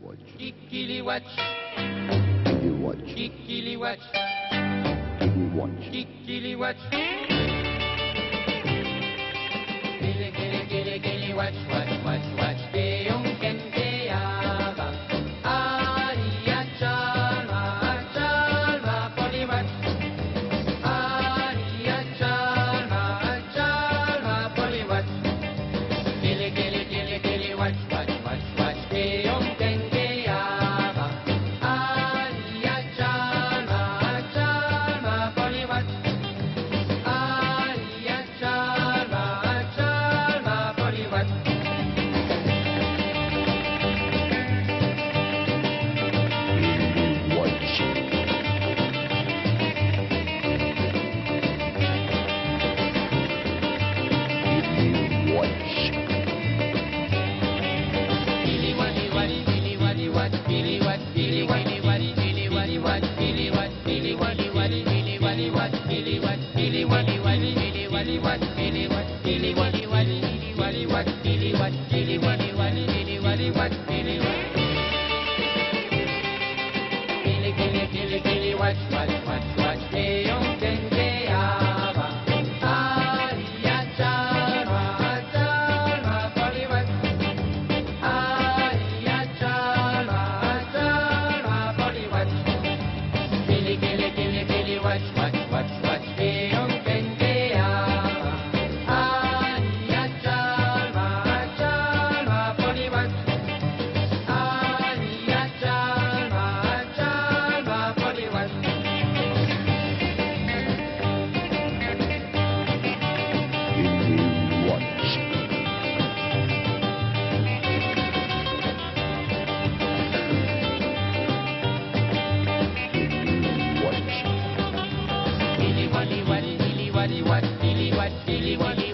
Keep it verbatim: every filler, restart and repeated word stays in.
Kikili watch. Kili watch. Kikili watch. Kili watch. Kikili watch. Kili kili kili kili watch watch watch watch. Keong ken keaba. Ari achalma achalma poli watch. Ari achalma achalma poli watch. Kili kili kili kili watch watch watch watch. Keong ken keaba. Ari achalma achalma poli watch. Ari achalma achalma poli watch. Kili watch. Kili wali wali kili wali watch kili watch kili wali wali kili wali watch kili watch kili wali wali kili wali watch kili watch kili wali wali kili wali watch kili watch kili wali wali kili wali watch kili watch kili wali wali kili wali watch kili watch. Kili kili kili kili watch watch watch watch keong ken keaba. Ari achalma achalma poli watch. Ari achalma achalma poli watch. Kili kili kili kili watch watch watch watch keong ken keaba. Ari achalma achalma poli watch. Ari achalma achalma poli watch. Kili watch. Kili watch. Kili wali wali kili wali watch kili watch kili wali